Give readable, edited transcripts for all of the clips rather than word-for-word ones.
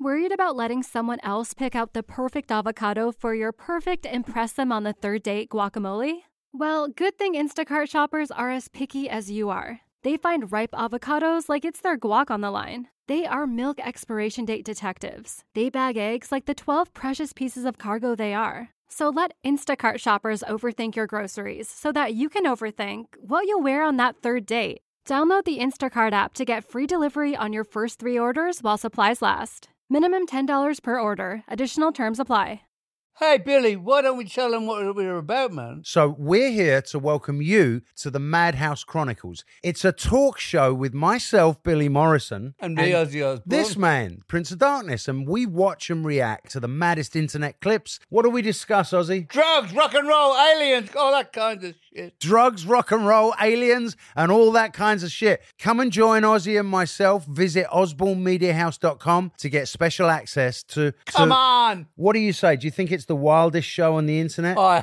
Worried about letting someone else pick out the perfect avocado for your perfect impress them on the third date guacamole? Well, good thing Instacart shoppers are as picky as you are. They find ripe avocados like it's their guac on the line. They are milk expiration date detectives. They bag eggs like the 12 precious pieces of cargo they are. So let Instacart shoppers overthink your groceries so that you can overthink what you'll wear on that third date. Download the Instacart app to get free delivery on your first 3 orders while supplies last. Minimum $10 per order. Additional terms apply. Hey, Billy, why don't we tell them what we're about, man? So we're here to welcome you to the Madhouse Chronicles. It's a talk show with myself, Billy Morrison. And me, Ozzy Osbourne. This man, Prince of Darkness. And we watch and react to the maddest internet clips. What do we discuss, Ozzy? Drugs, rock and roll, aliens, all that kind of shit. Drugs, rock and roll, aliens, and all that kinds of shit. Come and join Ozzy and myself. Visit osbornemediahouse.com to get special access to... Come on! What do you say? Do you think it's the wildest show on the internet? Oh.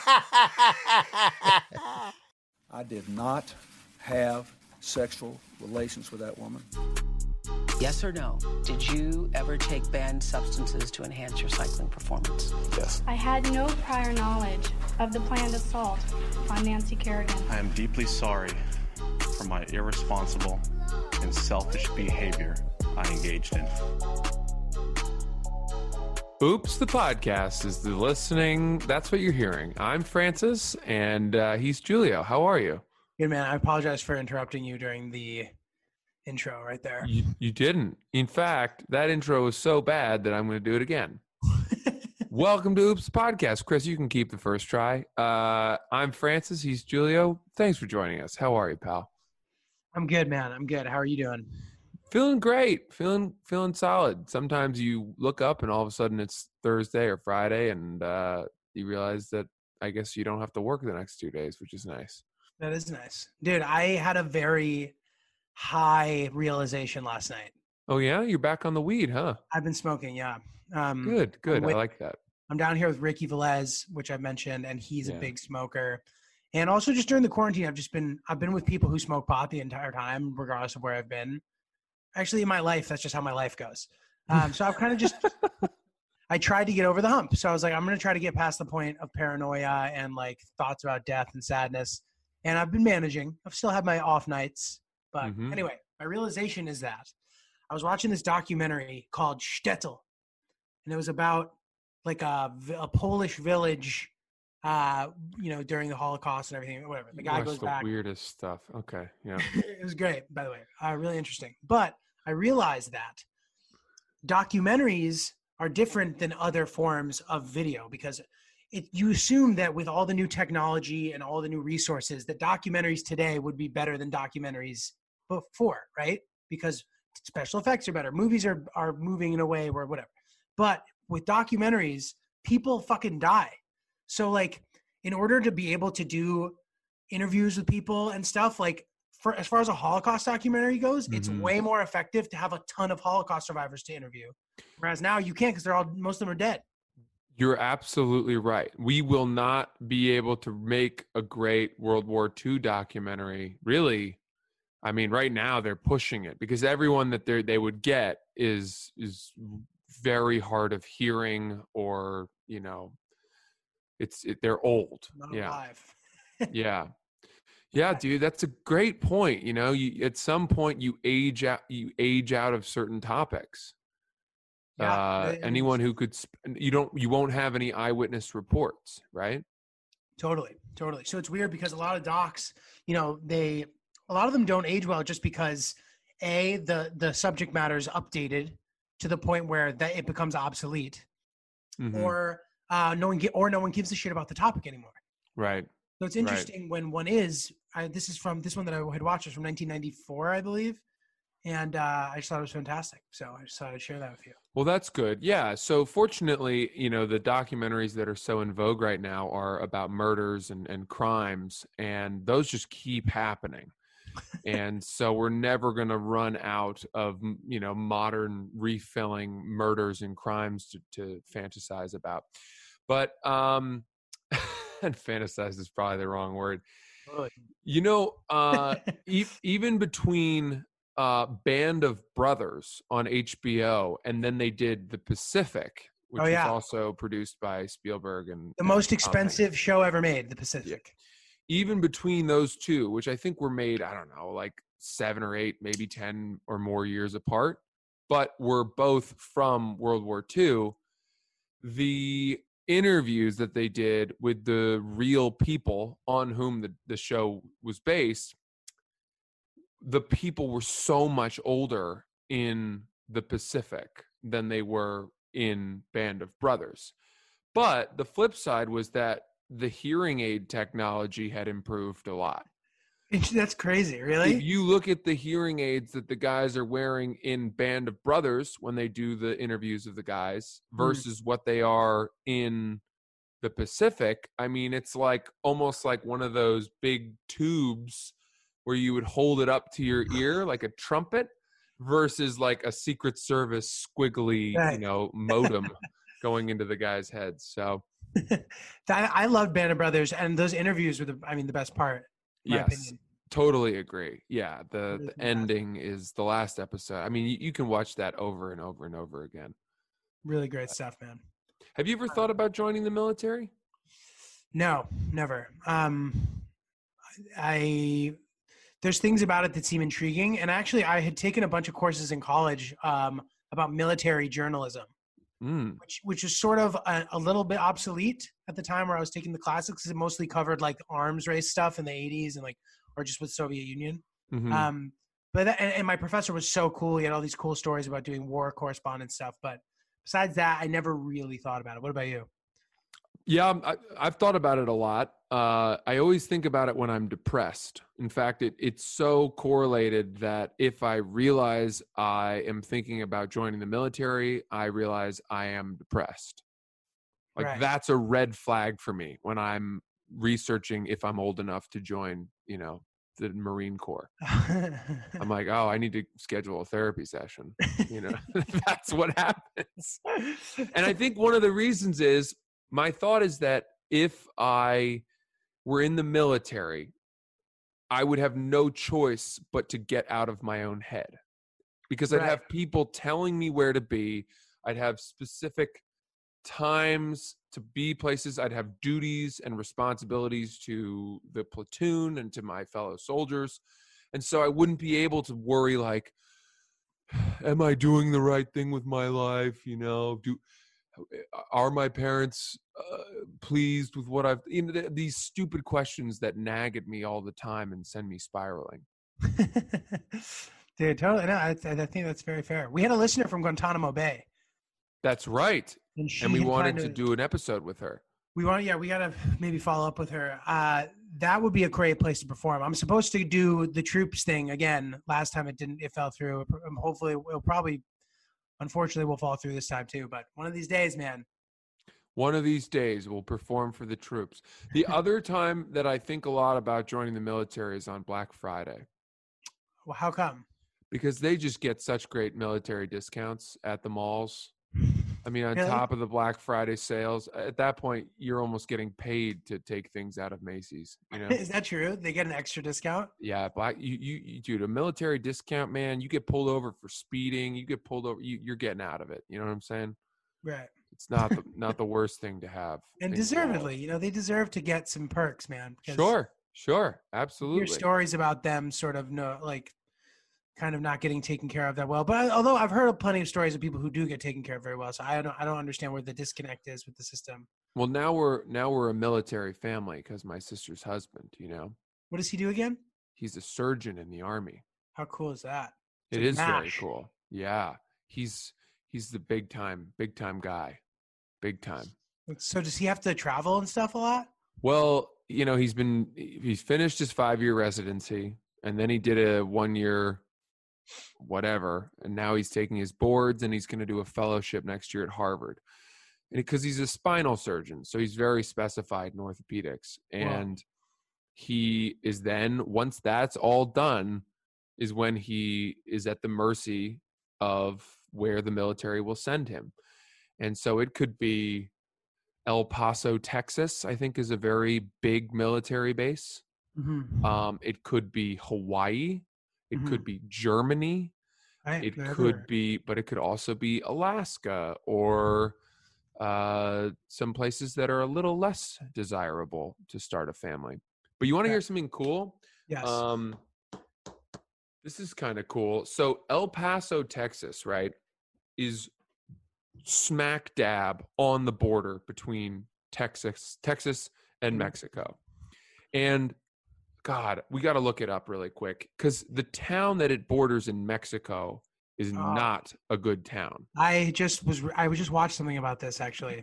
I did not have sexual relations with that woman. Yes or no? Did you ever take banned substances to enhance your cycling performance? Yes. I had no prior knowledge of the planned assault on Nancy Kerrigan. I am deeply sorry for my irresponsible and selfish behavior I engaged in. Oops, the podcast is the listening. That's what you're hearing. I'm Francis, and he's Julio. How are you? Good, man. I apologize for interrupting you during the intro right there. You didn't. In fact, that intro was so bad that I'm going to do it again. Welcome to Oops, the podcast. Chris, you can keep the first try. I'm Francis. He's Julio. Thanks for joining us. How are you, pal? I'm good, man. I'm good. How are you doing? Feeling great. Feeling solid. Sometimes you look up and all of a sudden it's Thursday or Friday and you realize that I guess you don't have to work the next 2 days, which is nice. That is nice. Dude, I had a very high realization last night. Oh, yeah? You're back on the weed, huh? I've been smoking, yeah. Good. I like that. I'm down here with Ricky Velez, which I've mentioned, and he's a Yeah. big smoker. And also just during the quarantine, I've been with people who smoke pot the entire time, regardless of where I've been. Actually, in my life, that's just how my life goes. So I've kind of just, I tried to get over the hump. So I was like, I'm going to try to get past the point of paranoia and like thoughts about death and sadness. And I've been managing. I've still had my off nights. But anyway, my realization is that I was watching this documentary called Shtetl. And it was about like a Polish village, during the Holocaust and everything, whatever. The guy goes back. Weirdest stuff. Okay. Yeah. It was great, by the way. Really interesting. But I realized that documentaries are different than other forms of video because you assume that with all the new technology and all the new resources that documentaries today would be better than documentaries before, right? Because special effects are better. Movies are moving in a way where whatever. But with documentaries, people fucking die. So like in order to be able to do interviews with people and stuff, like as far as a Holocaust documentary goes, it's way more effective to have a ton of Holocaust survivors to interview. Whereas now you can't because most of them are dead. You're absolutely right. We will not be able to make a great World War II documentary. Really, I mean, right now they're pushing it because everyone that they would get is very hard of hearing or, they're old. Not alive. Yeah, dude, that's a great point. You at some point you age out of certain topics. Anyone who could, you won't have any eyewitness reports, right? Totally. So it's weird because a lot of docs, a lot of them don't age well just because the subject matter is updated to the point where that it becomes obsolete, or no one gives a shit about the topic anymore. Right. So it's interesting when one is. This one that I had watched was from 1994, I believe. And I just thought it was fantastic. So I just thought I'd share that with you. Well, that's good. Yeah. So fortunately, the documentaries that are so in vogue right now are about murders and crimes, and those just keep happening. And so we're never going to run out of, modern refilling murders and crimes to fantasize about. But, and fantasize is probably the wrong word. Totally. Even between Band of Brothers on HBO, and then they did The Pacific, which was also produced by Spielberg and the most Tom expensive Hanks. show ever made, The Pacific. Even between those two, which I think were made, I don't know, like 7 or 8, maybe 10 or more years apart, but were both from World War II, the interviews that they did with the real people on whom the show was based, the people were so much older in the Pacific than they were in Band of Brothers. But the flip side was that the hearing aid technology had improved a lot. That's crazy, really? If you look at the hearing aids that the guys are wearing in Band of Brothers when they do the interviews of the guys versus what they are in the Pacific, I mean, it's like almost like one of those big tubes where you would hold it up to your ear like a trumpet versus like a Secret Service squiggly, modem going into the guy's head. So I loved Band of Brothers, and those interviews were the best part. Yes, totally agree. Yeah, the ending is the last episode. I mean, you can watch that over and over and over again. Really great stuff, man. Have you ever thought about joining the military? No, never. There's things about it that seem intriguing. And actually, I had taken a bunch of courses in college about military journalism, which was sort of a little bit obsolete at the time where I was taking the classes, because it mostly covered like arms race stuff in the 80s and or just with Soviet Union. Mm-hmm. And my professor was so cool. He had all these cool stories about doing war correspondence stuff. But besides that, I never really thought about it. What about you? Yeah, I've thought about it a lot. I always think about it when I'm depressed. In fact, it's so correlated that if I realize I am thinking about joining the military, I realize I am depressed. Like that's a red flag for me when I'm researching if I'm old enough to join, the Marine Corps. I'm like, oh, I need to schedule a therapy session. That's what happens. And I think one of the reasons is, my thought is that if I were in the military, I would have no choice but to get out of my own head, because I'd have people telling me where to be. I'd have specific times to be places. I'd have duties and responsibilities to the platoon and to my fellow soldiers. And so I wouldn't be able to worry like, am I doing the right thing with my life? Are my parents pleased with what I've, these stupid questions that nag at me all the time and send me spiraling. Dude, totally. No, I think that's very fair. We had a listener from Guantanamo Bay. That's right. And we wanted to do an episode with her. We got to maybe follow up with her. That would be a great place to perform. I'm supposed to do the troops thing again. Last time it fell through. Hopefully unfortunately we'll fall through this time too. But one of these days, man. One of these days we'll perform for the troops. The other time that I think a lot about joining the military is on Black Friday. Well, how come? Because they just get such great military discounts at the malls. I mean, on top of the Black Friday sales, at that point, you're almost getting paid to take things out of Macy's. Is that true? They get an extra discount? Yeah, you dude, a military discount, man. You get pulled over for speeding. You get pulled over. You're getting out of it. You know what I'm saying? Right. It's not the worst thing to have. And deservedly, they deserve to get some perks, man. Sure, absolutely. Hear stories about them sort of kind of not getting taken care of that well. But although I've heard of plenty of stories of people who do get taken care of very well, so I don't understand where the disconnect is with the system. Well, now we're a military family because my sister's husband. What does he do again? He's a surgeon in the Army. How cool is that? It is very cool. Yeah, he's the big time guy, big time. So does he have to travel and stuff a lot? Well, he's finished his 5-year residency, and then he did a 1-year whatever, and now he's taking his boards, and he's going to do a fellowship next year at Harvard, and because he's a spinal surgeon, so he's very specified in orthopedics. And he is then, once that's all done, is when he is at the mercy of where the military will send him. And so it could be El Paso, Texas, I think, is a very big military base. Mm-hmm. It could be Hawaii. It could be Germany. Right. It They're could everywhere. be, but it could also be Alaska or some places that are a little less desirable to start a family. But you want to hear something cool? Yes. This is kind of cool. So El Paso, Texas, right, is smack dab on the border between Texas and Mexico. And God, we got to look it up really quick because the town that it borders in Mexico is not a good town. I was just watched something about this actually.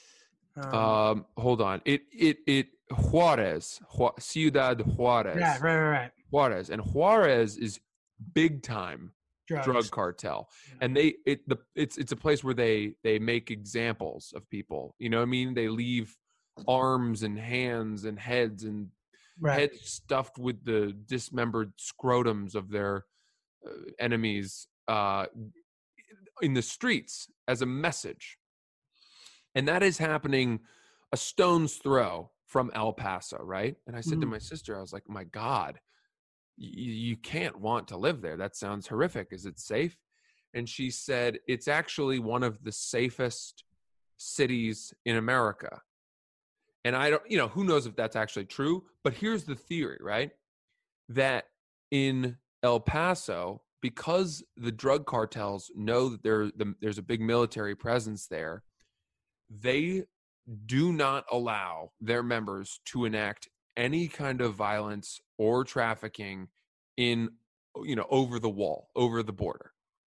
Hold on. It Juarez, Ciudad Juarez. Yeah, right. Juarez, and Juarez is big time drug cartel, and it's a place where they make examples of people. You know what I mean? They leave arms and hands and heads and heads stuffed with the dismembered scrotums of their enemies in the streets as a message. And that is happening a stone's throw from El Paso, right? And I said to my sister, I was like, my God, you can't want to live there. That sounds horrific. Is it safe? And she said, it's actually one of the safest cities in America. And I don't, who knows if that's actually true, but here's the theory, right? That in El Paso, because the drug cartels know that there's a big military presence there, they do not allow their members to enact any kind of violence or trafficking in, over the wall, over the border.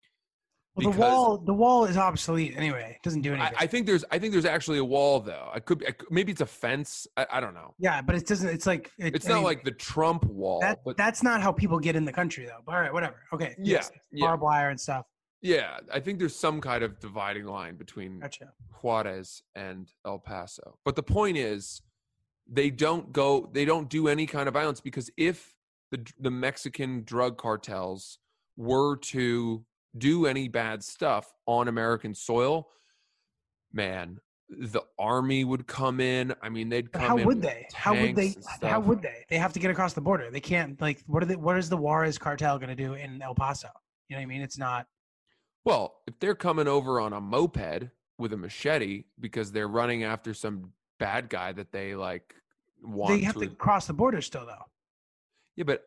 Well, the wall is obsolete anyway. It doesn't do anything. I think there's actually a wall though. Maybe it's a fence. I don't know. Yeah, but it doesn't. It's like it's not like the Trump wall. That's not how people get in the country though. But all right, whatever. Okay. Yeah. Barbed wire and stuff. Yeah, I think there's some kind of dividing line between Juarez and El Paso. But the point is, they don't do any kind of violence, because if the Mexican drug cartels were to do any bad stuff on American soil, man, the army would come in. I mean, they'd come in. How would they? How would they? They have to get across the border. They can't. Like, what is the Juarez cartel going to do in El Paso? You know what I mean? It's not. Well, if they're coming over on a moped with a machete because they're running after some bad guy that they want, they have to cross the border still, though. Yeah, but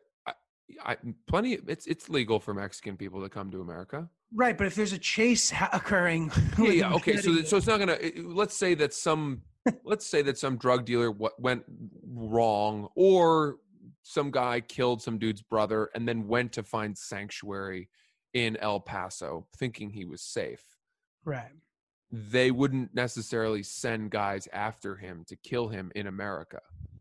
it's legal for Mexican people to come to America. Right, but if there's a chase occurring, yeah, okay. So it's not gonna. Let's say that some drug dealer went wrong, or some guy killed some dude's brother and then went to find sanctuary in El Paso, thinking he was safe. Right. They wouldn't necessarily send guys after him to kill him in America.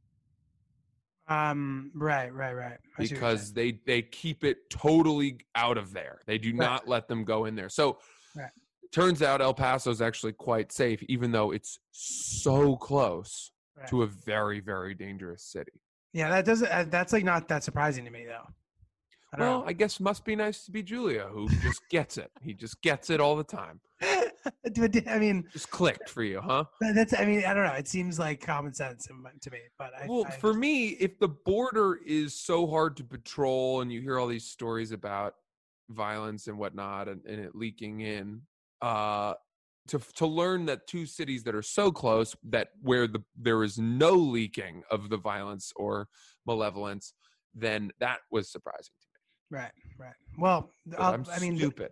Right. Because they keep it totally out of there. They do not let them go in there. So turns out El Paso is actually quite safe, even though it's so close to a very, very dangerous city. Yeah, that's not that surprising to me though. I guess must be nice to be Julia, who just gets it. He just gets it all the time. I mean, just clicked for you, huh? I don't know. It seems like common sense to me, but for me, if the border is so hard to patrol, and you hear all these stories about violence and whatnot, and it leaking in, to learn that two cities that are so close that where there is no leaking of the violence or malevolence, then that was surprising to me. Right. Well, stupid.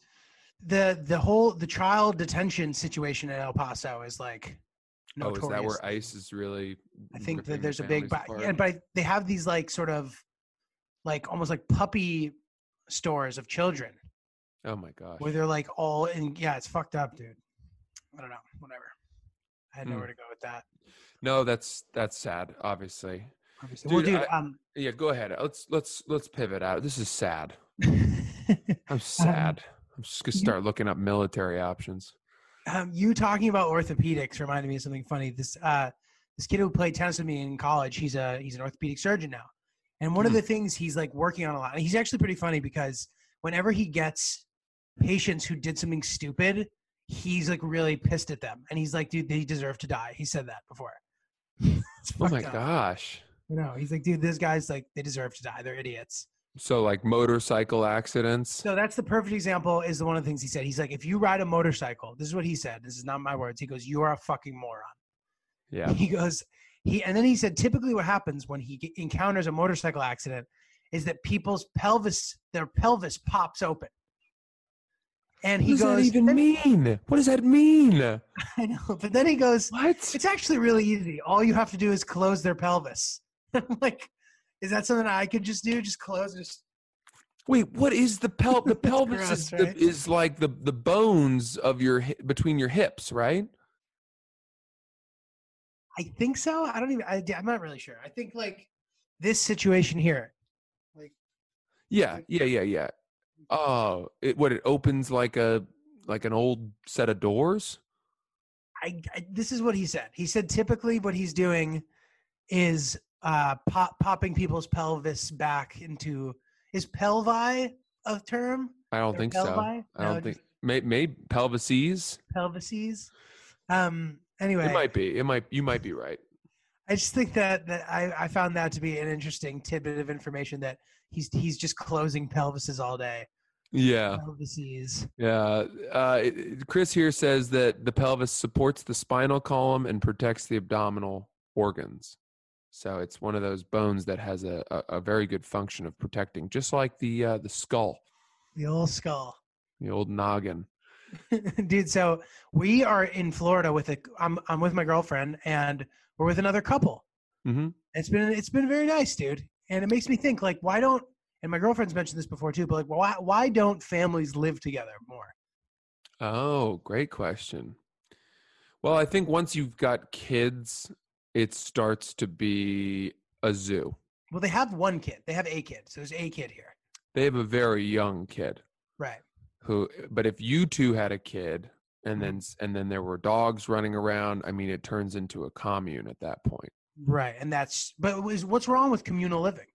The child detention situation at El Paso is like notorious. Is that where ICE is really? I think that there's a big, but they have these sort of almost like puppy stores of children. Oh my gosh. Where they're all in. Yeah, it's fucked up, dude. I don't know. Whatever. I had nowhere to go with that. No, that's sad. Obviously. Dude, well, dude, yeah, go ahead. Let's pivot out. This is sad. I'm sad. I'm just gonna start looking up military options. You talking about orthopedics reminded me of something funny. This kid who played tennis with me in college, he's an orthopedic surgeon now, and one of the things he's working on a lot. And he's actually pretty funny because whenever he gets patients who did something stupid, he's really pissed at them, and he's like, "Dude, they deserve to die." He said that before. Oh my gosh. He's like, dude, this guy's they deserve to die. They're idiots. So like motorcycle accidents. So that's the perfect example, is the one of the things he said. He's like, if you ride a motorcycle, this is what he said. This is not my words. He goes, you are a fucking moron. Yeah. He goes, and then he said, typically what happens when he encounters a motorcycle accident is that their pelvis pops open. And he What does goes, that even mean? What does that mean? I know, but then he goes, What? It's actually really easy. All you have to do is close their pelvis. I'm like, is that something I could just do? Just close it? Wait, what is the pelvis? The pelvis gross, is, right? is like the bones of between your hips, right? I think so. I don't even. I'm not really sure. I think like this situation here. Like. Yeah. Oh, it opens like an old set of doors. This is what he said. He said typically what he's doing is popping people's pelvis back into. Is pelvi a term? I don't think so. I don't think. Maybe pelvises. Pelvises. Anyway, it might be. You might be right. I just think that I found that to be an interesting tidbit of information, that he's just closing pelvises all day. Yeah. Pelvises. Yeah. Chris here says that the pelvis supports the spinal column and protects the abdominal organs. So it's one of those bones that has a very good function of protecting, just like the skull. The old skull. The old noggin. Dude, so we are in Florida I'm with my girlfriend, and we're with another couple. Mm-hmm. It's been very nice, dude. And it makes me think, like, why don't, and my girlfriend's mentioned this before too, but like, why don't families live together more? Oh, great question. Well, I think once you've got kids, it starts to be a zoo. Well, they have one kid. They have a kid. So there's a kid here. They have a very young kid. Right. But if you two had a kid and then there were dogs running around, I mean, it turns into a commune at that point. Right. But what's wrong with communal living?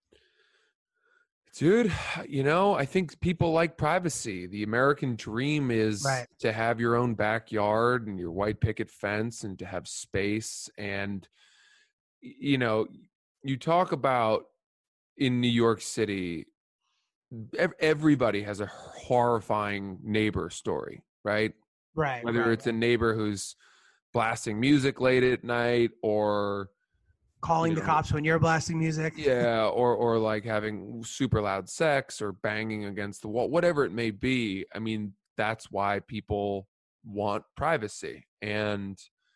Dude, I think people like privacy. The American dream is to have your own backyard and your white picket fence and to have space. And, you talk about in New York City, everybody has a horrifying neighbor story, right? Right. Whether it's a neighbor who's blasting music late at night or calling the cops when you're blasting music. Yeah, or like having super loud sex or banging against the wall, whatever it may be. I mean, that's why people want privacy. And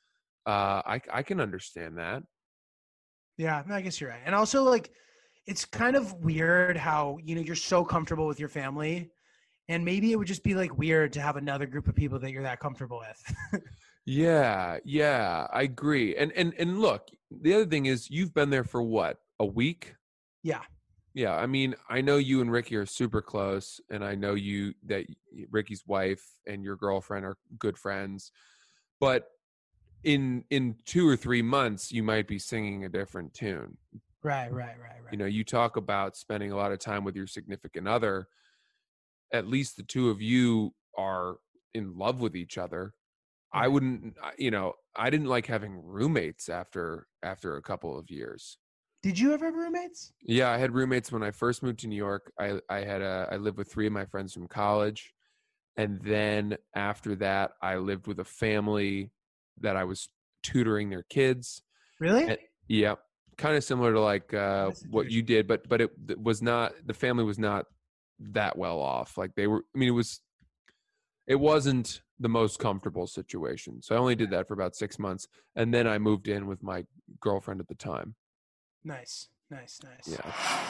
I can understand that. Yeah, I guess you're right. And also, like, it's kind of weird how, you're so comfortable with your family, and maybe it would just be like weird to have another group of people that you're that comfortable with. Yeah, I agree. And look, the other thing is, you've been there for what, a week? Yeah. Yeah, I mean, I know you and Ricky are super close, and I know that Ricky's wife and your girlfriend are good friends, but in 2 or 3 months, you might be singing a different tune. Right. You talk about spending a lot of time with your significant other. At least the two of you are in love with each other. I wouldn't, I didn't like having roommates after a couple of years. Did you ever have roommates? Yeah, I had roommates when I first moved to New York. I lived with 3 of my friends from college. And then after that, I lived with a family that I was tutoring their kids. Really? Yeah. Kind of similar to like what you did, but it was not, the family was not that well off. Like they were, I mean, it wasn't the most comfortable situation. So I only did that for about 6 months. And then I moved in with my girlfriend at the time. Nice. Yeah.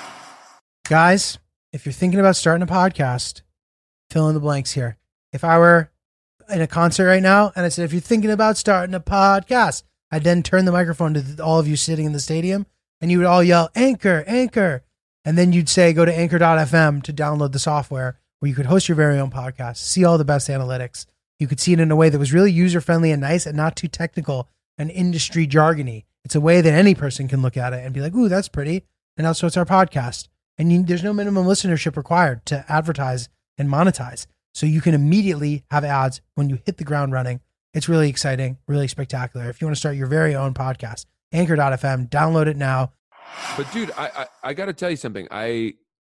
Guys, if you're thinking about starting a podcast, fill in the blanks here. If I were in a concert right now and I said, if you're thinking about starting a podcast, I'd then turn the microphone to all of you sitting in the stadium and you would all yell, Anchor, Anchor. And then you'd say, go to anchor.fm to download the software where you could host your very own podcast, see all the best analytics. You could see it in a way that was really user-friendly and nice and not too technical and industry jargony. It's a way that any person can look at it and be like, ooh, that's pretty. And also it's our podcast. And there's no minimum listenership required to advertise and monetize. So you can immediately have ads when you hit the ground running. It's really exciting, really spectacular. If you want to start your very own podcast, anchor.fm, download it now. But dude, I got to tell you something.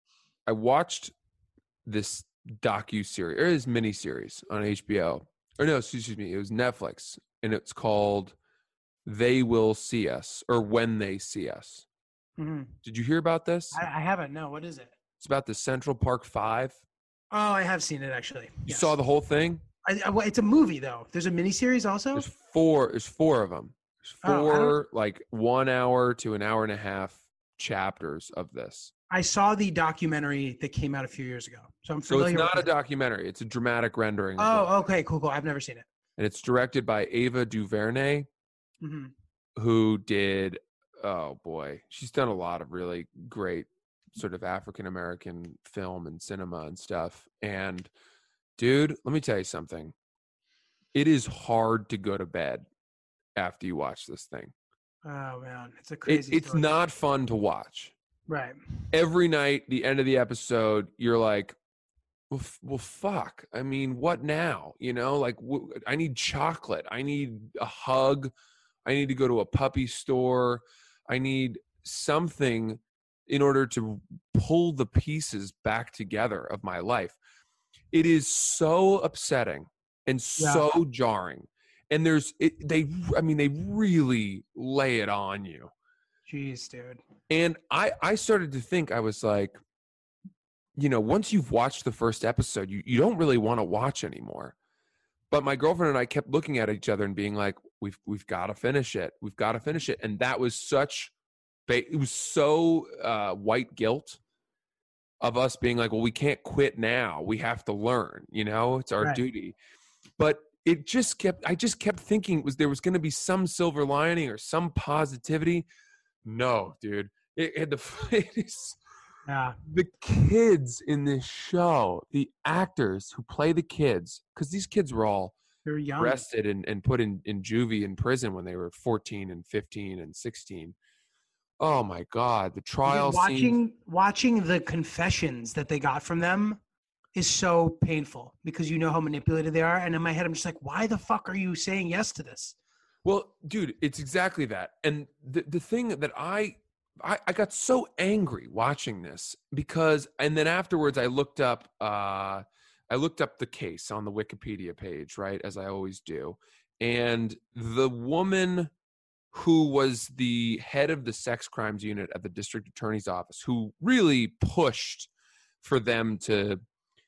I watched this docu-series, or this mini-series on HBO. Or no, excuse me, it was Netflix, and it's called They Will See Us, or When They See Us. Mm-hmm. Did you hear about this? I haven't. No, what is it? It's about the Central Park Five. Oh, I have seen it actually. You Yes. saw the whole thing? Well, it's a movie though. There's a miniseries also. There's four of them. There's four like 1 hour to an hour and a half chapters of this. I saw the documentary that came out a few years ago, so I'm So familiar. it's not with a documentary. It's a dramatic rendering. of it. Oh, okay, cool. I've never seen it. And it's directed by Ava DuVernay, Mm-hmm. who did, oh boy, she's done a lot of really great sort of African-American film and cinema and stuff. And dude, let me tell you something. It is hard to go to bed after you watch this thing. Oh man, it's a crazy. It's story. not fun to watch. Right. Every night, the end of the episode, you're like, well, fuck. I mean, what now? You know, like, I need chocolate. I need a hug. I need to go to a puppy store. I need something in order to pull the pieces back together of my life. It is so upsetting and so jarring. And they really lay it on you. Jeez, dude. And I started to think, I was like, you know, once you've watched the first episode, you don't really want to watch anymore. But my girlfriend and I kept looking at each other and being like, we've got to finish it. We've got to finish it. And that was it was so white guilt of us being like, well, we can't quit now. We have to learn, you know, it's our duty. But I just kept thinking there was going to be some silver lining or some positivity. No, dude. The kids in this show, the actors who play the kids, because these kids were all arrested and put in juvie in prison when they were 14 and 15 and 16. Oh my God, the trial scene. Watching the confessions that they got from them is so painful because you know how manipulated they are. And in my head, I'm just like, why the fuck are you saying yes to this? Well, dude, it's exactly that. And the thing that I got so angry watching this and then afterwards I looked up the case on the Wikipedia page, right, as I always do. And the woman who was the head of the sex crimes unit at the district attorney's office, who really pushed for them to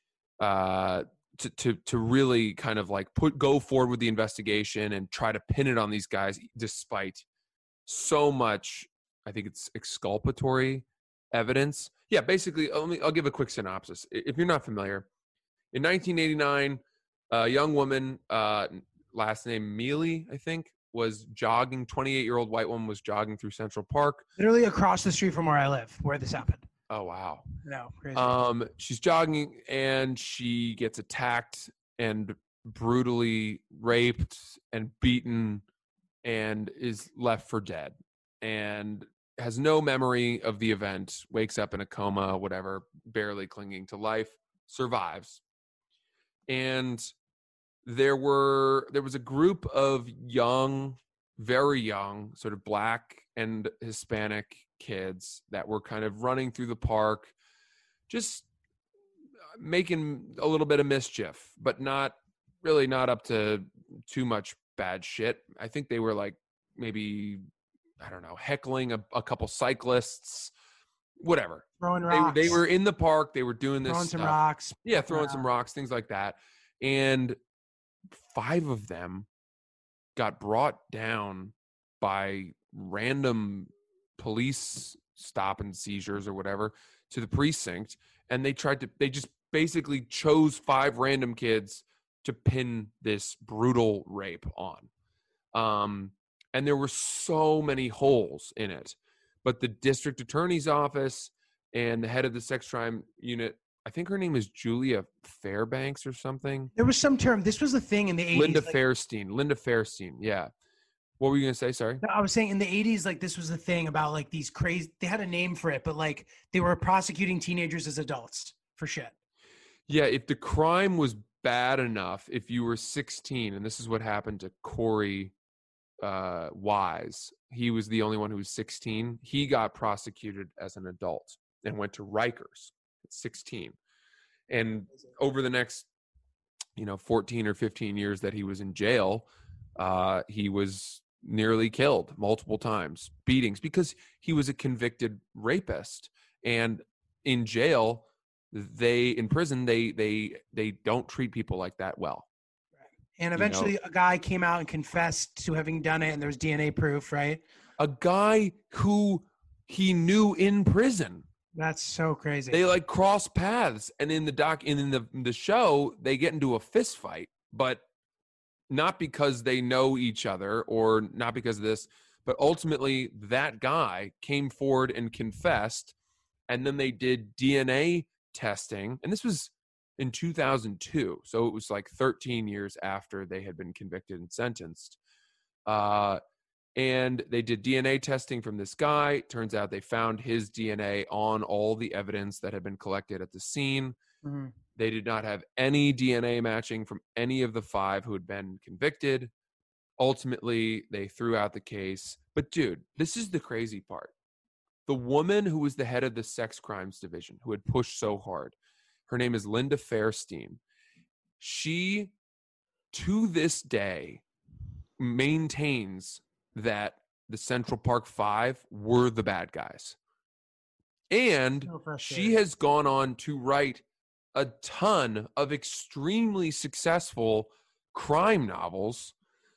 really kind of like go forward with the investigation and try to pin it on these guys, despite so much, I think it's exculpatory evidence. Yeah, basically, I'll give a quick synopsis. If you're not familiar, in 1989, a young woman, last name Mealy, I think, was jogging. 28-year-old white woman was jogging through Central Park. Literally across the street from where I live, where this happened. Oh, wow. No, crazy. She's jogging and she gets attacked and brutally raped and beaten and is left for dead and has no memory of the event, wakes up in a coma, whatever, barely clinging to life, survives. And there was a group of young, very young, sort of Black and Hispanic kids that were kind of running through the park, just making a little bit of mischief, but not up to too much bad shit. I think they were like maybe, I don't know, heckling a couple cyclists, whatever. Throwing rocks. They were in the park. They were doing this Throwing stuff. some rocks. Yeah, throwing some rocks, things like that. And 5 of them got brought down by random police stop and seizures or whatever to the precinct. And they just basically chose 5 random kids to pin this brutal rape on. And there were so many holes in it. But the district attorney's office and the head of the sex crime unit, I think her name is Julia Fairbanks or something. There was some term. This was the thing in the 80s. Linda Fairstein. Yeah. What were you going to say? Sorry. No, I was saying in the 80s, like this was the thing about like these crazy, they had a name for it, but like they were prosecuting teenagers as adults for shit. Yeah. If the crime was bad enough, if you were 16, and this is what happened to Corey Wise, he was the only one who was 16. He got prosecuted as an adult and went to Rikers. 16. And over the next, 14 or 15 years that he was in jail, he was nearly killed multiple times, beatings, because he was a convicted rapist. And in jail, in prison, they don't treat people like that well. And eventually a guy came out and confessed to having done it, and there was DNA proof, right? A guy who he knew in prison. That's so crazy. They like cross paths, and in the show, they get into a fist fight, but not because they know each other or not because of this, but ultimately that guy came forward and confessed, and then they did DNA testing, and this was in 2002, so it was like 13 years after they had been convicted and sentenced. And they did DNA testing from this guy. Turns out they found his DNA on all the evidence that had been collected at the scene. Mm-hmm. They did not have any DNA matching from any of the 5 who had been convicted. Ultimately, they threw out the case. But dude, this is the crazy part. The woman who was the head of the sex crimes division, who had pushed so hard, her name is Linda Fairstein. She, to this day, maintains that the Central Park 5 were the bad guys. And she has gone on to write a ton of extremely successful crime novels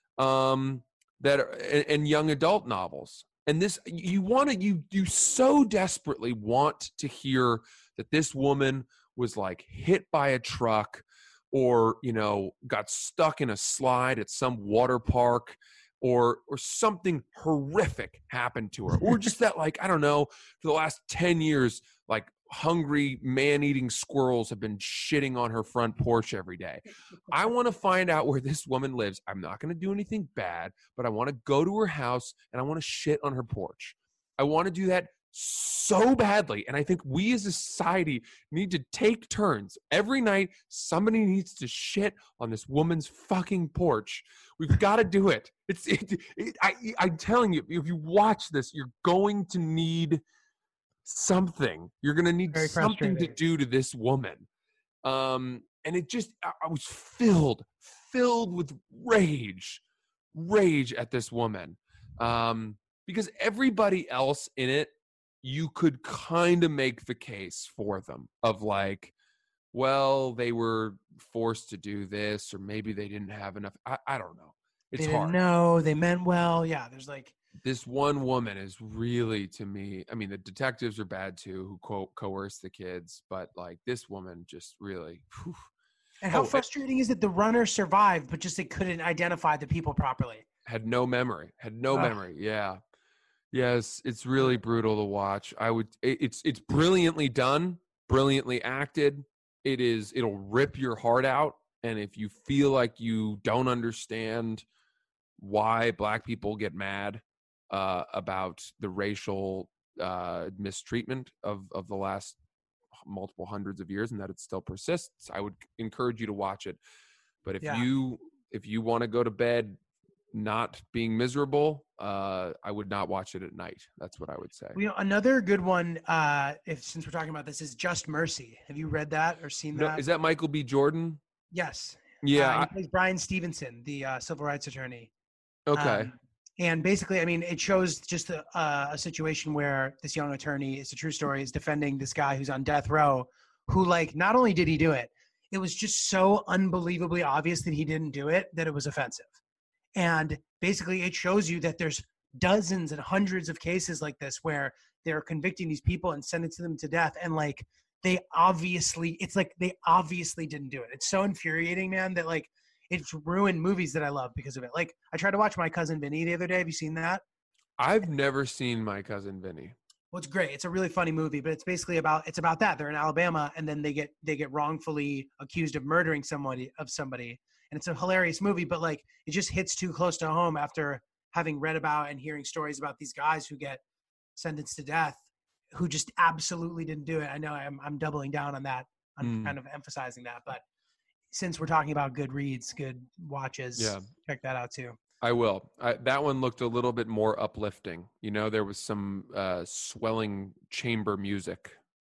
that are, and young adult novels. And this, you so desperately want to hear that this woman was like hit by a truck or, got stuck in a slide at some water park, or something horrific happened to her, or just that, like, I don't know, for the last 10 years, like hungry man-eating squirrels have been shitting on her front porch every day. I want to find out where this woman lives. I'm not going to do anything bad, but I want to go to her house and I want to shit on her porch. I want to do that so badly. And I think we as a society need to take turns. Every night, somebody needs to shit on this woman's fucking porch. We've got to do it. I'm telling you, if you watch this, you're going to need something. You're going to need something to do to this woman. And it just, I was filled with rage at this woman. Because everybody else in it, you could kind of make the case for them of like, well, they were forced to do this, or maybe they didn't have enough. I don't know. It's hard. No, they meant well. Yeah, there's like this one woman is really, to me, I mean, the detectives are bad too, who coerce the kids, but like this woman just really. Whew. And how frustrating is it? The runner survived, but just they couldn't identify the people properly. Had no memory. Yeah. Yes, it's really brutal to watch. It's brilliantly done, brilliantly acted. It'll rip your heart out. And if you feel like you don't understand why Black people get mad about the racial mistreatment of the last multiple hundreds of years and that it still persists, I would encourage you to watch it. But if you want to go to bed not being miserable, I would not watch it at night. That's what I would say. Another good one, since we're talking about this, is Just Mercy. Have you read that or seen that? Is that Michael B. Jordan? Yes. Yeah. He plays Brian Stevenson, the civil rights attorney. Okay. And basically, I mean, it shows just a situation where this young attorney, it's a true story, is defending this guy who's on death row, who, like, not only did he do it, it was just so unbelievably obvious that he didn't do it that it was offensive. And basically, it shows you that there's dozens and hundreds of cases like this where they're convicting these people and sentencing them to death. And like, they obviously didn't do it. It's so infuriating, man, that like it's ruined movies that I love because of it. Like, I tried to watch My Cousin Vinny the other day. Have you seen that? I've never seen My Cousin Vinny. Well, it's great. It's a really funny movie, but it's basically about that. They're in Alabama, and then they get wrongfully accused of murdering somebody. And it's a hilarious movie, but like it just hits too close to home after having read about and hearing stories about these guys who get sentenced to death, who just absolutely didn't do it. I know I'm doubling down on that. I'm kind of emphasizing that, but since we're talking about good reads, good watches, check that out too. I will. That one looked a little bit more uplifting. There was some swelling chamber music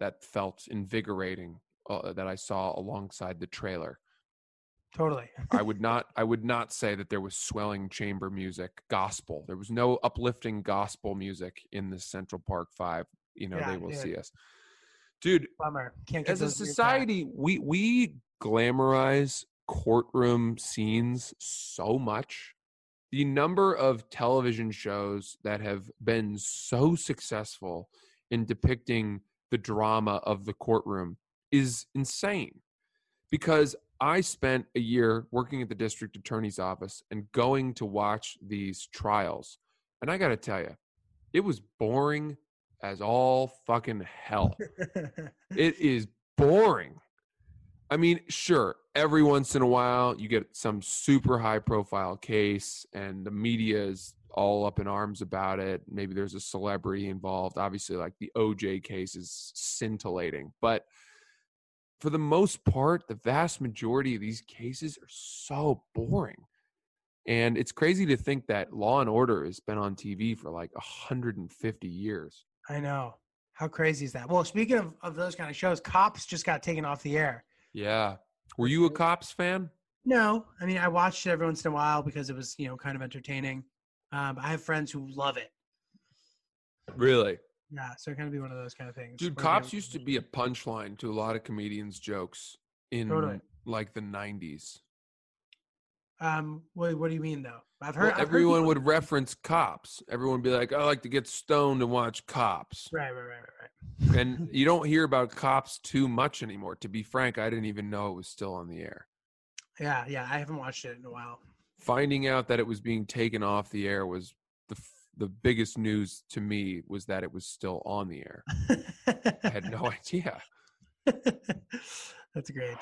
that felt invigorating that I saw alongside the trailer. Totally. I would not say that there was swelling chamber music, gospel. There was no uplifting gospel music in the Central Park 5. They will see us. Dude, bummer. Can't get as a society, we glamorize courtroom scenes so much. The number of television shows that have been so successful in depicting the drama of the courtroom is insane. Because I spent a year working at the district attorney's office and going to watch these trials. And I got to tell you, it was boring as all fucking hell. It is boring. I mean, sure, every once in a while you get some super high profile case and the media is all up in arms about it. Maybe there's a celebrity involved. Obviously, like the OJ case is scintillating. But for the most part, the vast majority of these cases are so boring. And it's crazy to think that Law & Order has been on TV for like 150 years. I know. How crazy is that? Well, speaking of those kind of shows, Cops just got taken off the air. Yeah. Were you a Cops fan? No. I mean, I watched it every once in a while because it was, kind of entertaining. I have friends who love it. Really? Yeah. So it kind of be one of those kind of things. Dude, Cops used to be a punchline to a lot of comedians' jokes in like the 90s. What do you mean though? I've heard everyone would reference Cops. Everyone would be like, I like to get stoned and watch Cops. Right. And you don't hear about Cops too much anymore. To be frank, I didn't even know it was still on the air. Yeah. I haven't watched it in a while. Finding out that it was being taken off the air was the biggest news to me, was that it was still on the air. I had no idea. That's great.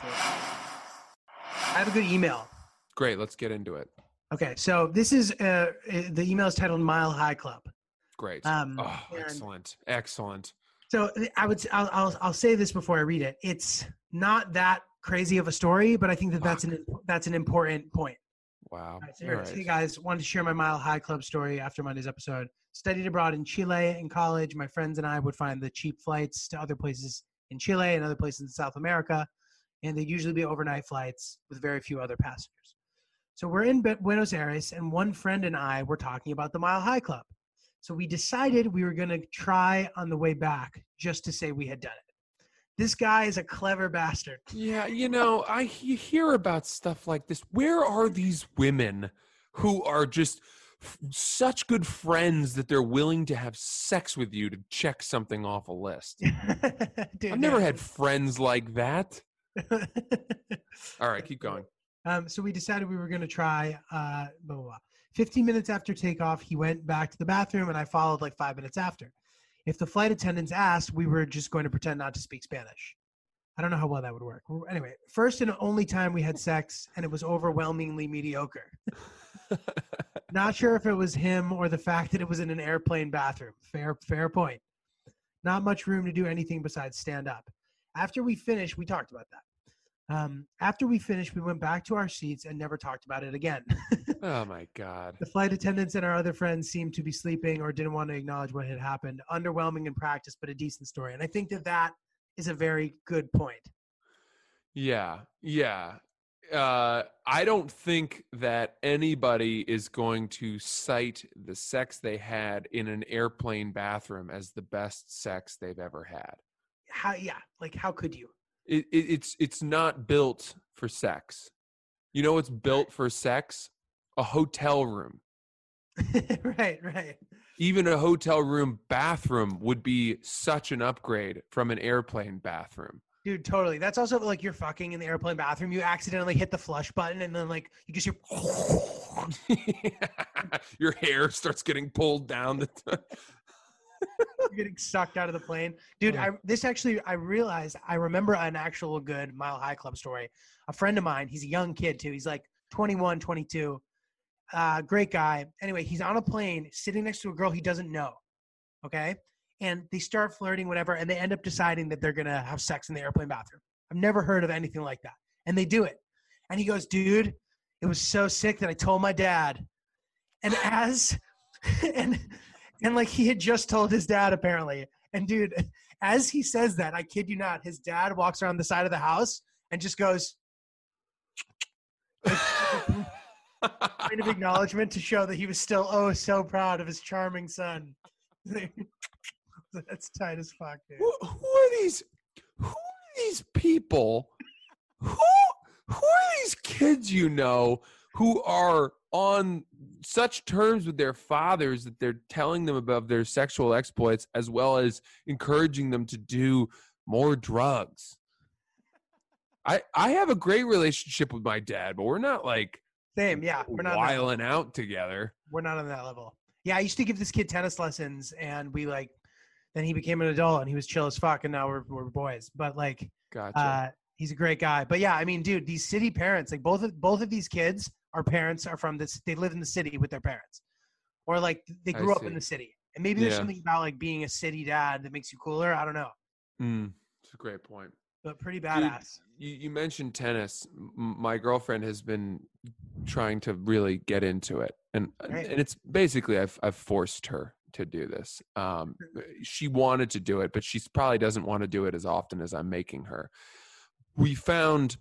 I have a good email. Great. Let's get into it. Okay. So this is the email is titled Mile High Club. Great. Excellent. So I'll say this before I read it. It's not that crazy of a story, but I think that's an important point. Wow. All right, so hey guys, wanted to share my Mile High Club story after Monday's episode. Studied abroad in Chile in college. My friends and I would find the cheap flights to other places in Chile and other places in South America, and they'd usually be overnight flights with very few other passengers. So we're in Buenos Aires, and one friend and I were talking about the Mile High Club. So we decided we were going to try on the way back just to say we had done it. This guy is a clever bastard. Yeah, you hear about stuff like this. Where are these women who are just such good friends that they're willing to have sex with you to check something off a list? Dude, I've never had friends like that. All right, keep going. So we decided we were going to try, 15 minutes after takeoff, he went back to the bathroom, and I followed like 5 minutes after. If the flight attendants asked, we were just going to pretend not to speak Spanish. I don't know how well that would work. Anyway, first and only time we had sex, and it was overwhelmingly mediocre. Not sure if it was him or the fact that it was in an airplane bathroom. Fair point. Not much room to do anything besides stand up. After we finished, we talked about that. After we finished, we went back to our seats and never talked about it again. Oh my God. The flight attendants and our other friends seemed to be sleeping or didn't want to acknowledge what had happened. Underwhelming in practice, but a decent story. And I think that is a very good point. Yeah. I don't think that anybody is going to cite the sex they had in an airplane bathroom as the best sex they've ever had. How could you? It's not built for sex. You know what's built for sex? A hotel room. Right. Even a hotel room bathroom would be such an upgrade from an airplane bathroom. Dude, totally. That's also like you're fucking in the airplane bathroom. You accidentally hit the flush button, and then like you just hear your hair starts getting pulled down. You're getting sucked out of the plane. Dude, I realized I remember an actual good Mile High Club story. A friend of mine, he's a young kid too. He's like 21, 22. Great guy. Anyway, he's on a plane sitting next to a girl he doesn't know. Okay? And they start flirting, whatever, and they end up deciding that they're going to have sex in the airplane bathroom. I've never heard of anything like that. And they do it. And he goes, dude, it was so sick that I told my dad. And and like he had just told his dad apparently. And dude, as he says that, I kid you not, his dad walks around the side of the house and just goes point of acknowledgement to show that he was still so proud of his charming son. That's tight as fuck, dude. Who are these people? Who are these kids who are on such terms with their fathers that they're telling them about their sexual exploits as well as encouraging them to do more drugs? I have a great relationship with my dad, but we're not like same. Yeah, we're not wiling out together. We're not on that level. Yeah, I used to give this kid tennis lessons, and then he became an adult, and he was chill as fuck, and now we're boys. But gotcha. He's a great guy. But yeah, I mean, dude, these city parents, like both of these kids, our parents are from this. They live in the city with their parents, or like they grew up in the city. And maybe there's something about like being a city dad that makes you cooler. I don't know. It's a great point. But pretty badass. Dude, you mentioned tennis. My girlfriend has been trying to really get into it, and it's basically I've forced her to do this. She wanted to do it, but she probably doesn't want to do it as often as I'm making her. We found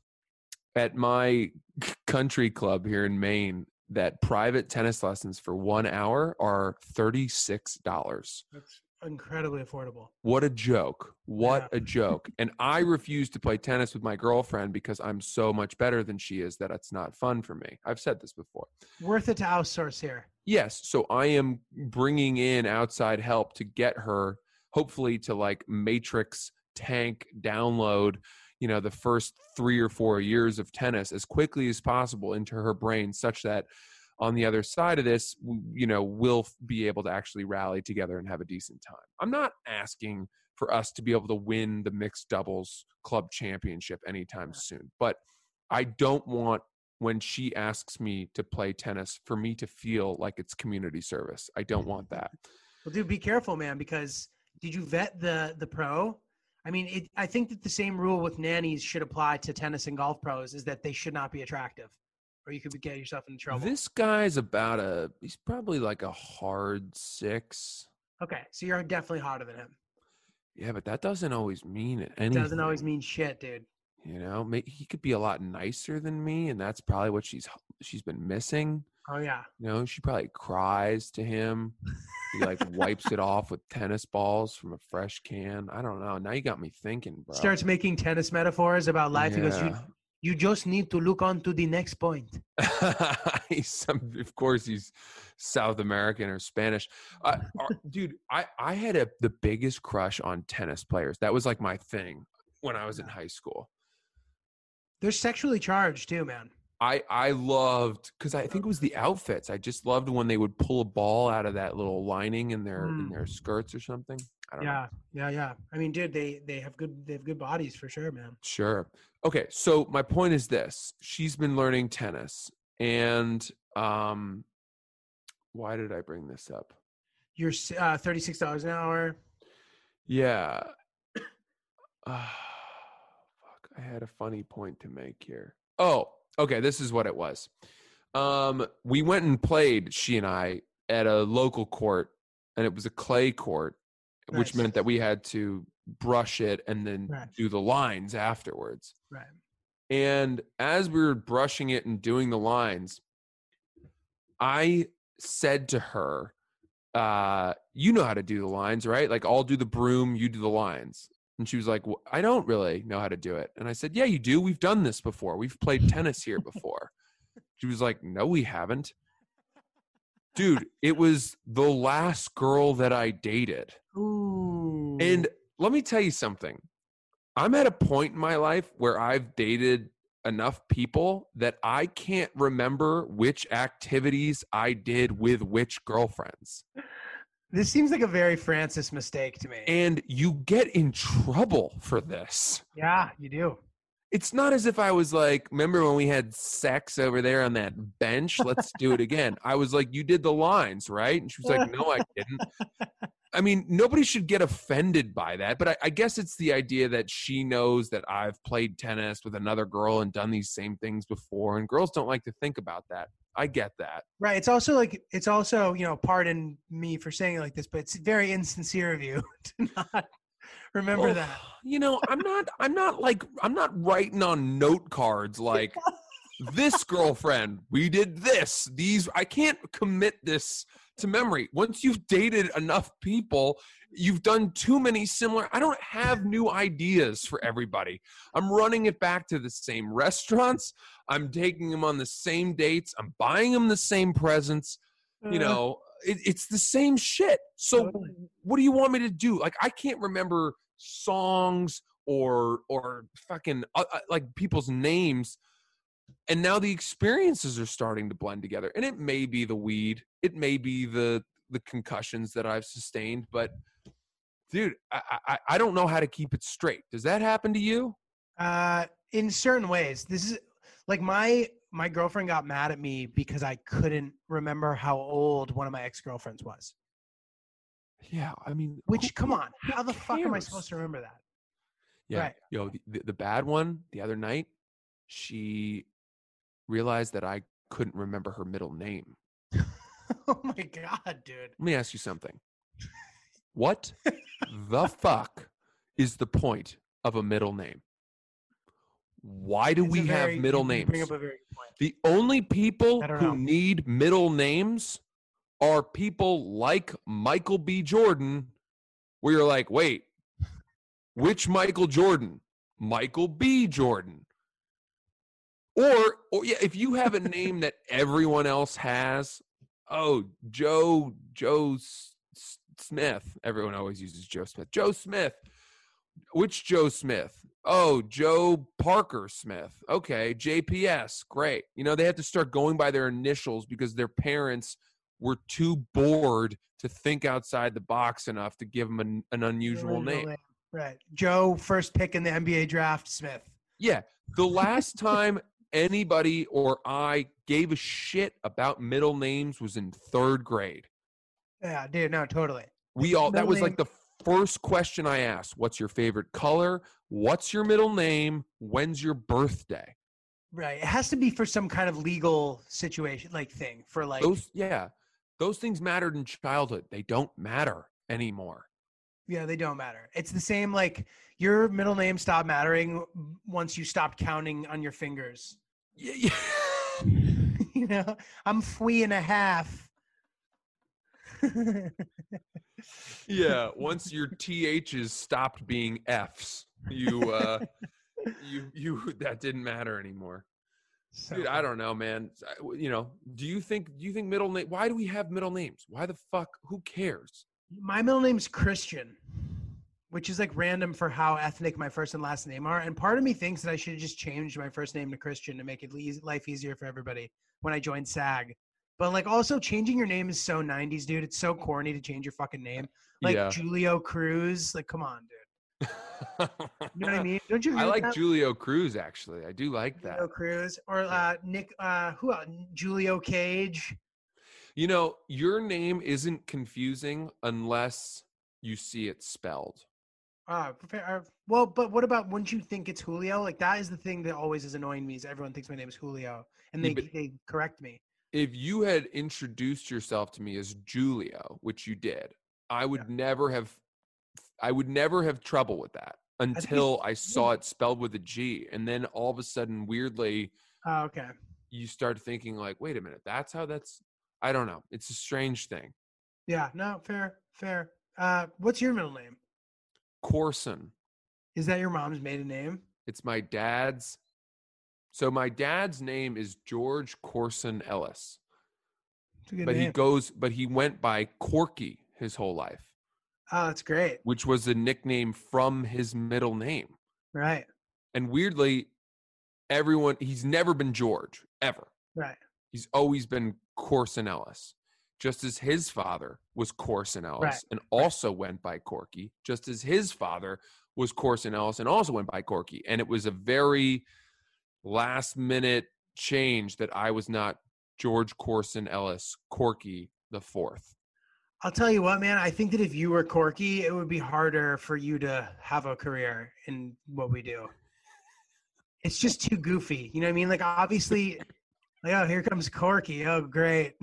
at my country club here in Maine that private tennis lessons for 1 hour are $36. That's incredibly affordable. What a joke. What a joke. And I refuse to play tennis with my girlfriend because I'm so much better than she is that it's not fun for me. I've said this before. Worth it to outsource here. Yes. So I am bringing in outside help to get her, hopefully, to like matrix tank download, the first 3 or 4 years of tennis as quickly as possible into her brain, such that on the other side of this, we'll be able to actually rally together and have a decent time. I'm not asking for us to be able to win the mixed doubles club championship anytime soon, but I don't want, when she asks me to play tennis, for me to feel like it's community service. I don't want that. Well, dude, be careful, man, because did you vet the pro? I mean, I think that the same rule with nannies should apply to tennis and golf pros, is that they should not be attractive, or you could get yourself in trouble. This guy's he's probably like a hard 6. Okay, so you're definitely hotter than him. Yeah, but that doesn't always mean anything. It doesn't always mean shit, dude. He could be a lot nicer than me, and that's probably what she's been missing. Oh, yeah. She probably cries to him. He like wipes it off with tennis balls from a fresh can. I don't know. Now you got me thinking, bro. Starts making tennis metaphors about life. Yeah. He goes, you just need to look on to the next point. Of course, he's South American or Spanish. Dude, I had the biggest crush on tennis players. That was like my thing when I was in high school. They're sexually charged too, man. I loved, because I think it was the outfits. I just loved when they would pull a ball out of that little lining in their skirts or something. I don't know. Yeah. I mean, dude, they have good bodies for sure, man. Sure. Okay, so my point is this: she's been learning tennis, and why did I bring this up? You're $36 an hour. Yeah. Fuck! I had a funny point to make here. Oh. Okay, this is what it was. We went and played, she and I, at a local court, and it was a clay court, which meant that we had to brush it and then do the lines afterwards. Right. And as we were brushing it and doing the lines, I said to her, you know how to do the lines, right? Like, I'll do the broom, you do the lines. And she was like, well, I don't really know how to do it. And I said, yeah, you do. We've done this before. We've played tennis here before. She was like, no, we haven't. Dude, it was the last girl that I dated. Ooh. And let me tell you something. I'm at a point in my life where I've dated enough people that I can't remember which activities I did with which girlfriends. This seems like a very Francis mistake to me. And you get in trouble for this. Yeah, you do. It's not as if I was like, remember when we had sex over there on that bench? Let's do it again. I was like, you did the lines, right? And she was like, no, I didn't. I mean, nobody should get offended by that. But I guess it's the idea that she knows that I've played tennis with another girl and done these same things before. And girls don't like to think about that. I get that. Right. It's also, pardon me for saying it like this, but it's very insincere of you to not Remember that. You know, I'm not writing on note cards like this girlfriend, we did this. I can't commit this to memory. Once you've dated enough people, you've done too many similar. I don't have new ideas for everybody. I'm running it back to the same restaurants. I'm taking them on the same dates. I'm buying them the same presents. You know, it's the same shit. So what do you want me to do? Like, I can't remember songs or fucking like people's names. And now the experiences are starting to blend together. And it may be the weed. It may be the concussions that I've sustained. But, dude, I don't know how to keep it straight. Does that happen to you? In certain ways. This is like my girlfriend got mad at me because I couldn't remember how old one of my ex-girlfriends was. Yeah, I mean. Come on. How the fuck am I supposed to remember that? Yeah. Right. Yo, the bad one the other night, she realized that I couldn't remember her middle name. Oh my God, dude. Let me ask you something. What the fuck is the point of a middle name? Why do we have middle names? Bring up a very good point. The only people who know. need middle names are people like Michael B. Jordan, where you're like, wait, which Michael Jordan? Michael B. Jordan. Or yeah, if you have a name that everyone else has, Joe Smith. Everyone always uses Joe Smith. Joe Smith. Which Joe Smith? Oh, Joe Parker Smith. Okay, JPS. Great. You know, they have to start going by their initials because their parents were too bored to think outside the box enough to give them an unusual name. Right. Joe, first pick in the NBA draft, Smith. Yeah. The last time anybody or I gave a shit about middle names was in 3rd grade. Yeah, dude, no, totally. That was like the first question I asked. What's your favorite color? What's your middle name? When's your birthday? Right. It has to be for some kind of legal situation, like thing for like. Those things mattered in childhood. They don't matter anymore. Yeah, they don't matter. It's the same, like your middle name stopped mattering once you stopped counting on your fingers. Yeah. You know, I'm 3.5. Yeah, once your THs stopped being Fs, you that didn't matter anymore. So, dude, I don't know, man. You know, do you think middle name? Why do we have middle names? Why the fuck? Who cares? My middle name's Christian, which is like random for how ethnic my first and last name are. And part of me thinks that I should have just changed my first name to Christian to make it life easier for everybody when I joined SAG. But like also changing your name is so 90s, dude. It's so corny to change your fucking name. Like Julio Cruz. Like, come on, dude. You know what I mean? Don't you? I like Julio Cruz, actually. I do like that. Julio Cruz or Nick. Who else? Julio Cage. You know, your name isn't confusing unless you see it spelled. Well, but what about, wouldn't you think it's Julio? Like, that is the thing that always is annoying me, is everyone thinks my name is Julio, and they correct me. If you had introduced yourself to me as Julio, which you did, I would never have trouble with that until I saw it spelled with a G. And then all of a sudden, weirdly, you start thinking like, wait a minute, that's how I don't know. It's a strange thing. Yeah, no, fair. What's your middle name? Corson. Is that your mom's maiden name? It's my dad's. So my dad's name is George Corson Ellis. It's a good but name. he went by Corky his whole life. Oh, that's great. Which was a nickname from his middle name. Right. And weirdly, he's never been George, ever. Right. He's always been Corson Ellis. Just as his father was Corson Ellis and also went by Corky, just as his father was Corson Ellis and also went by Corky. And it was a very last minute change that I was not George Corson Ellis, Corky the fourth. I'll tell you what, man, I think that if you were Corky, it would be harder for you to have a career in what we do. It's just too goofy. You know what I mean? Like, obviously, like, oh, here comes Corky. Oh, great.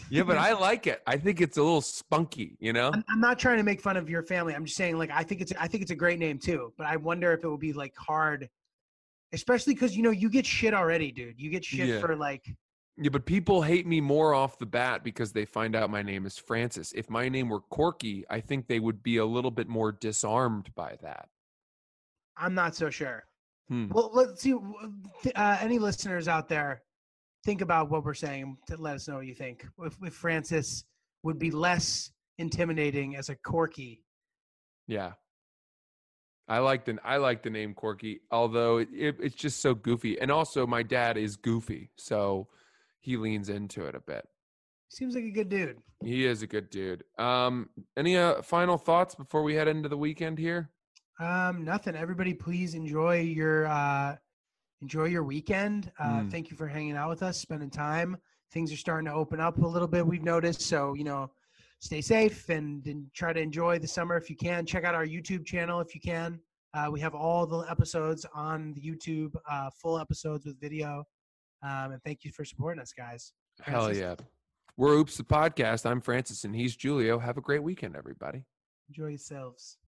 Yeah, but I like it. I think it's a little spunky, you know? I'm not trying to make fun of your family. I'm just saying, like, I think it's a great name too. But I wonder if it would be like hard, especially because you get shit already, dude. You get shit for like. Yeah, but people hate me more off the bat because they find out my name is Francis. If my name were Corky, I think they would be a little bit more disarmed by that. I'm not so sure. Well, let's see. Any listeners out there, think about what we're saying to let us know what you think. If Francis would be less intimidating as a Corky. Yeah. I like the name Corky, although it's just so goofy. And also my dad is goofy, so he leans into it a bit. Seems like a good dude. He is a good dude. Any final thoughts before we head into the weekend here? Nothing. Everybody, please enjoy your weekend. Thank you for hanging out with us, spending time. Things are starting to open up a little bit, we've noticed. So, stay safe and try to enjoy the summer if you can. Check out our YouTube channel if you can. We have all the episodes on the YouTube, full episodes with video. And thank you for supporting us, guys. Francis. Hell yeah. We're Oops the Podcast. I'm Francis and he's Julio. Have a great weekend, everybody. Enjoy yourselves.